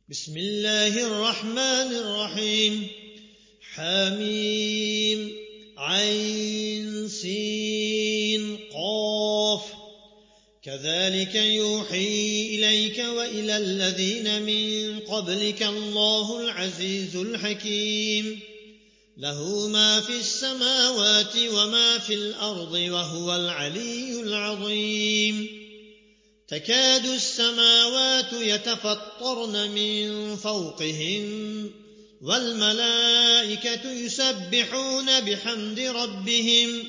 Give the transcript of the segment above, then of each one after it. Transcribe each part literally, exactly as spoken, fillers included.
بسم الله الرحمن الرحيم حميم عين سين قاف كذلك يوحي إليك وإلى الذين من قبلك الله العزيز الحكيم له ما في السماوات وما في الأرض وهو العلي العظيم تكاد السماوات يتفطرن من فوقهن والملائكة يسبحون بحمد ربهم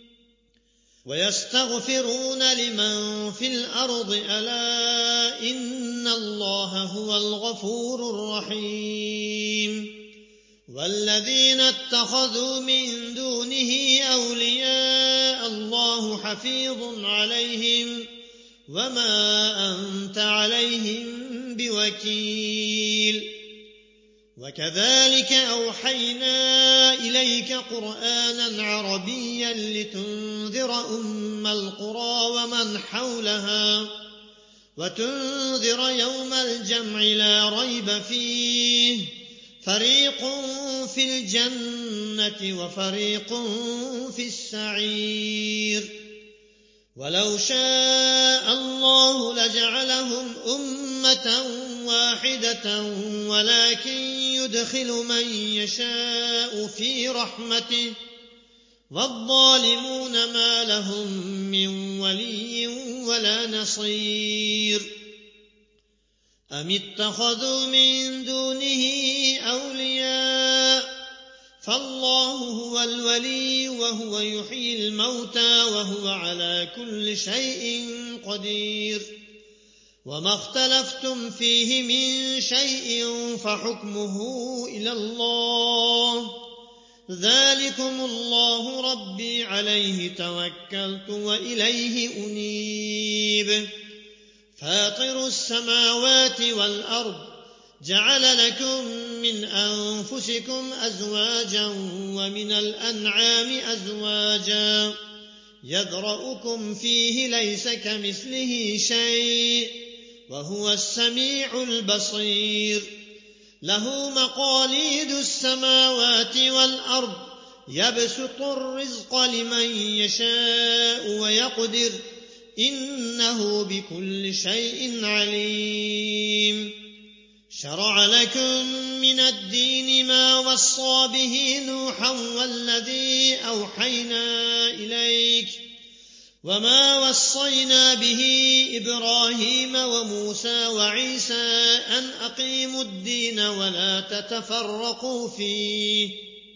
ويستغفرون لمن في الأرض ألا إن الله هو الغفور الرحيم والذين اتخذوا من دونه أولياء الله حفيظ عليهم وما أنت عليهم بوكيل وكذلك أوحينا إليك قرآنا عربيا لتنذر أم القرى ومن حولها وتنذر يوم الجمع لا ريب فيه فريق في الجنة وفريق في السعير ولو شاء الله لجعلهم أمة واحدة ولكن يدخل من يشاء في رحمته والظالمون ما لهم من ولي ولا نصير أم اتخذوا من دونه أولياء فالله هو الولي وهو يحيي الموتى وهو على كل شيء قدير وما اختلفتم فيه من شيء فحكمه إلى الله ذلكم الله ربي عليه توكلت وإليه أنيب فاطر السماوات والأرض جعل لكم من أنفسكم أزواجا ومن الأنعام أزواجا يذرأكم فيه ليس كمثله شيء وهو السميع البصير له مقاليد السماوات والأرض يبسط الرزق لمن يشاء ويقدر إنه بكل شيء عليم شرع لكم من الدين ما وصى به نوحا والذي أوحينا إليك وما وصينا به إبراهيم وموسى وعيسى أن أقيموا الدين ولا تتفرقوا فيه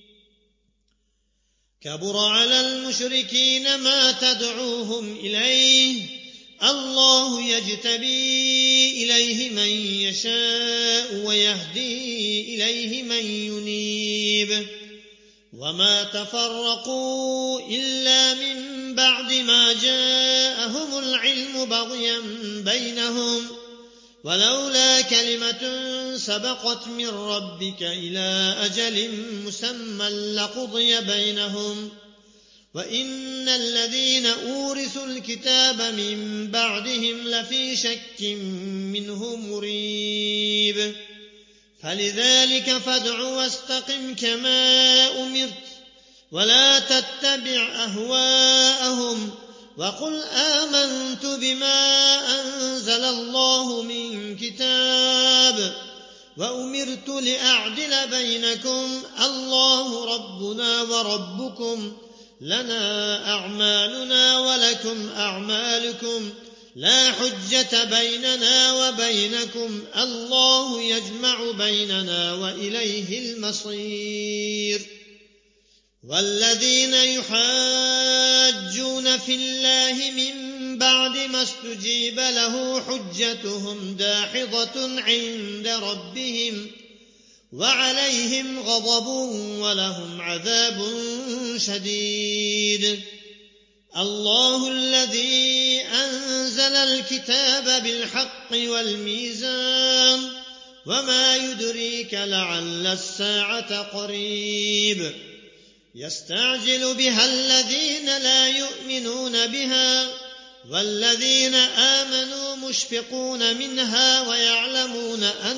كبر على المشركين ما تدعوهم إليه الله يجتبي إليه من يشاء ويهدي إليه من ينيب وما تفرقوا إلا من بعد ما جاءهم العلم بغيا بينهم ولولا كلمة سبقت من ربك إلى أجل مسمى لقضي بينهم وإن الذين أورثوا الكتاب من بعدهم لفي شك منه مريب فلذلك فادع واستقم كما أمرت ولا تتبع أهواءهم وقل آمنت بما أنزل الله من كتاب وأمرت لأعدل بينكم الله ربنا وربكم لنا أعمالنا ولكم أعمالكم لا حجة بيننا وبينكم الله يجمع بيننا وإليه المصير والذين يحاجون في الله من بعد ما استجيب له حجتهم داحضة عند ربهم وعليهم غضب ولهم عذاب شديد الله الذي أنزل الكتاب بالحق والميزان وما يدريك لعل الساعة قريب يستعجل بها الذين لا يؤمنون بها والذين آمنوا مشفقون منها ويعلمون أن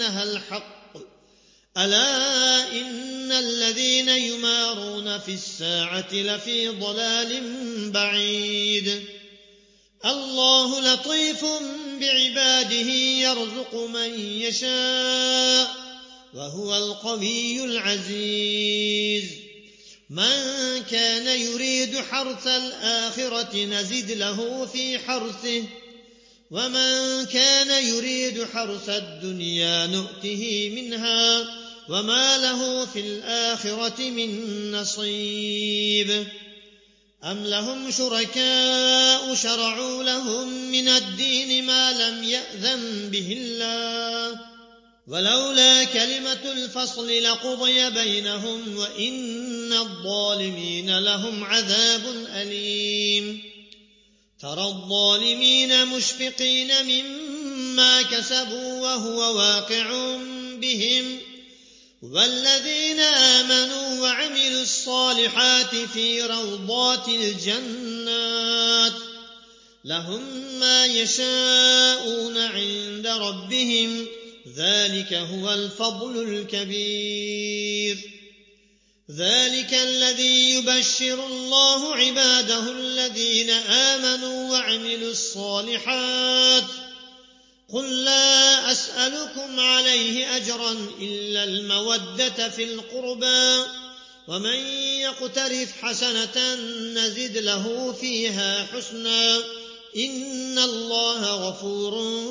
أنها الحق ألا إن الذين يمارون في الساعة لفي ضلال بعيد الله لطيف بعباده يرزق من يشاء وهو القوي العزيز من كان يريد حرث الآخرة نزد له في حرثه ومن كان يريد حرث الدنيا نؤته منها وما له في الآخرة من نصيب أم لهم شركاء شرعوا لهم من الدين ما لم يأذن به الله ولولا كلمة الفصل لقضي بينهم وإن الظالمين لهم عذاب أليم ترى الظالمين مشفقين مما كسبوا وهو واقع بهم والذين آمنوا وعملوا الصالحات في روضات الجنات لهم ما يشاءون عند ربهم ذلك هو الفضل الكبير ذلك الذي يبشر الله عباده الذين آمنوا وعملوا الصالحات قل لا أسألكم عليه أجرا إلا المودة في القربى ومن يقترف حسنة نزد له فيها حسنا إن الله غفور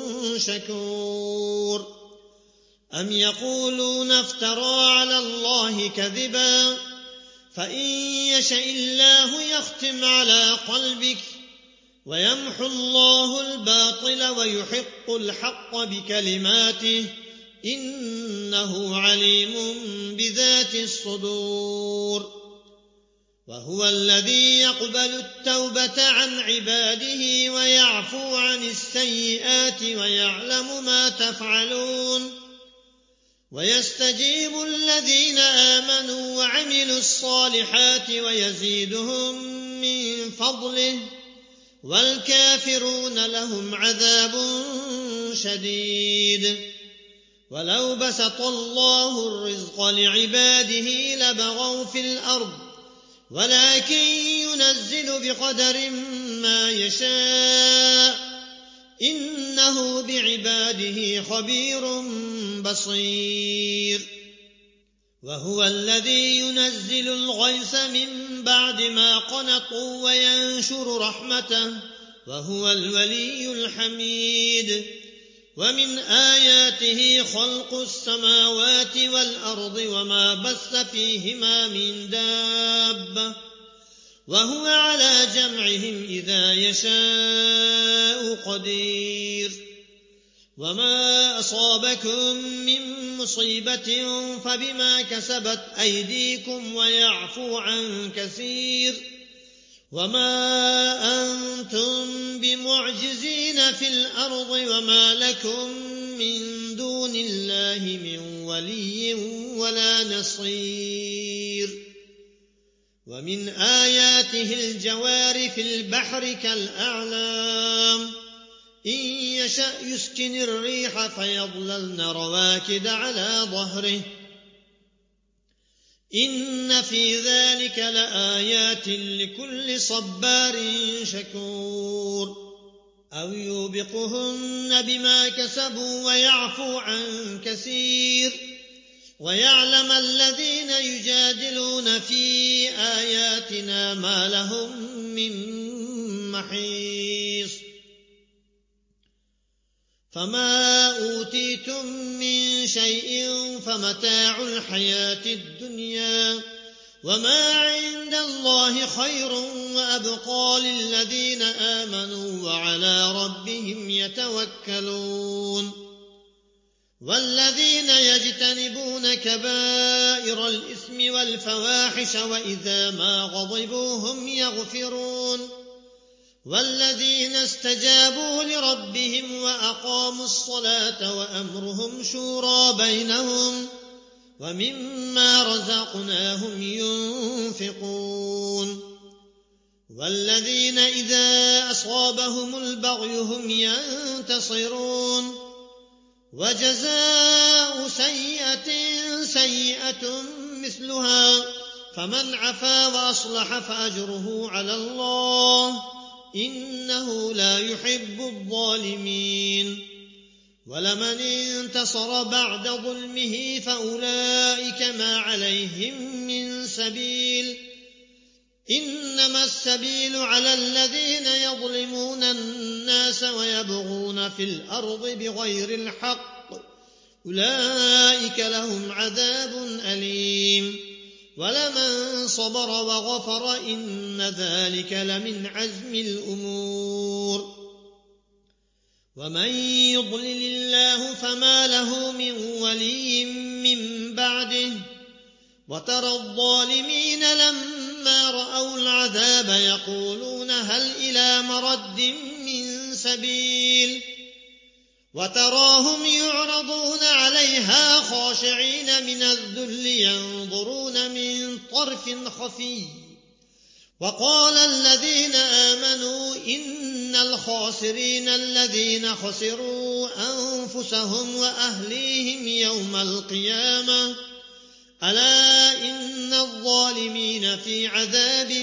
شكور أم يقولون افترى على الله كذبا فإن يشأ الله يختم على قلبك ويمحو الله الباطل ويحق الحق بكلماته إنه عليم بذات الصدور وهو الذي يقبل التوبة عن عباده ويعفو عن السيئات ويعلم ما تفعلون ويستجيب الذين آمنوا وعملوا الصالحات ويزيدهم من فضله والكافرون لهم عذاب شديد ولو بسط الله الرزق لعباده لبغوا في الأرض ولكن ينزل بقدر ما يشاء إنه بعباده خبير بصير وهو الذي ينزل الغيث من بعد ما قنطوا وينشر رحمته وهو الولي الحميد ومن آياته خلق السماوات والأرض وما بث فيهما من دابة وهو على جمعهم إذا يشاء قدير وما أصابكم من مصيبة فبما كسبت أيديكم ويعفو عن كثير وما أنتم بمعجزين في الأرض وما لكم من دون الله من ولي ولا نصير ومن آياته الجوار في البحر كالأعلام إن يشأ يسكن الريح فيظللن رواكد على ظهره إن في ذلك لآيات لكل صبار شكور أو يوبقهن بما كسبوا ويعفو عن كثير ويعلم الذين يجادلون في آياتنا ما لهم من محيص فما أوتيتم من شيء فمتاع الحياة الدنيا وما عند الله خير وأبقى للذين آمنوا وعلى ربهم يتوكلون والذين يجتنبون كبائر الإثم والفواحش وإذا ما غضبوا هم يغفرون والذين استجابوا لربهم وأقاموا الصلاة وأمرهم شورى بينهم ومما رزقناهم ينفقون والذين إذا أصابهم البغي هم ينتصرون وجزاء سيئة سيئة مثلها فمن عفا وأصلح فأجره على الله إنه لا يحب الظالمين ولمن انتصر بعد ظلمه فأولئك ما عليهم من سبيل إنما السبيل على الذين يظلمون الناس ويبغون في الأرض بغير الحق أولئك لهم عذاب أليم ولمن صبر وغفر إن ذلك لمن عزم الأمور ومن يضلل الله فما له من ولي من بعده وترى الظالمين لما رأوا العذاب يقولون هل إلى مرد من سبيل وتراهم يعرضون عليها خاشعين من الذل ينظرون من طرف خفي وقال الذين آمنوا إن الخاسرين الذين خسروا أنفسهم وأهليهم يوم القيامة ألا إن الظالمين في عذاب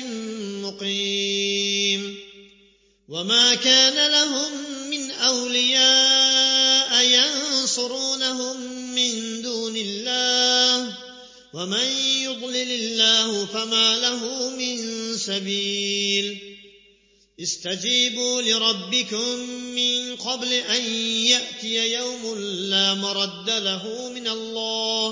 مقيم وما كان لهم من أولياء ينصرونهم من دون الله ومن يضلل الله فما له من سبيل استجيبوا لربكم من قبل أن يأتي يوم لا مرد له من الله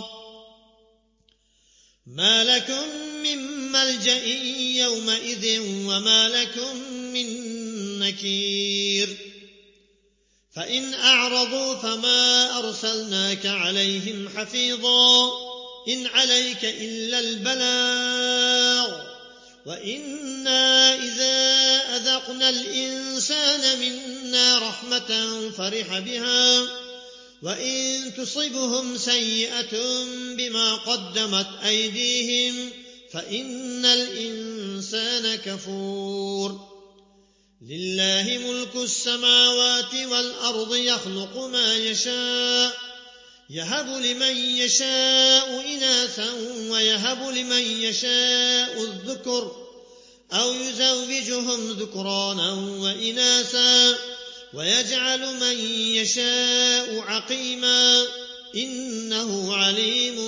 ما لكم من ملجأ يومئذ وما لكم من نكير فإن أعرضوا فما أرسلناك عليهم حفيظا إن عليك إلا البلاغ وإنا إذا أذقنا الإنسان منا رحمة فرح بها وإن تصبهم سيئة بما قدمت أيديهم فإن الإنسان كفور لله ملك السماوات والأرض يخلق ما يشاء يهب لمن يشاء إناثا ويهب لمن يشاء الذكر أو يزوجهم ذكرانا وإناثا ويجعل من يشاء عقيما إنه عليم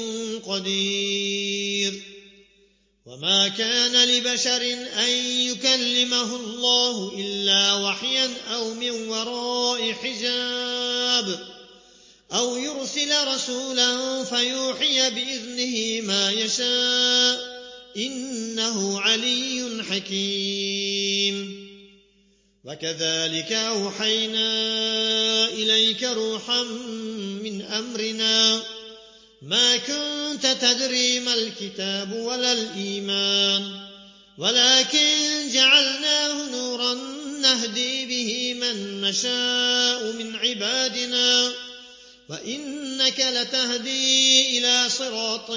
قدير وما كان لبشر أن يكلمه الله إلا وحيا أو من وراء حجاب أو يرسل رسولا فيوحي بإذنه ما يشاء إنه علي حكيم وكذلك أوحينا إليك روحا من أمرنا ما كنت تدري ما الكتاب ولا الإيمان ولكن جعلناه نورا نهدي به من نشاء من عبادنا وإنك لتهدي إلى صراط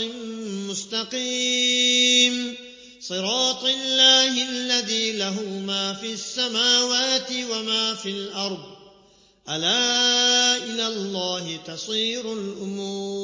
مستقيم صراط الله الذي له ما في السماوات وما في الأرض ألا إلى الله تصير الأمور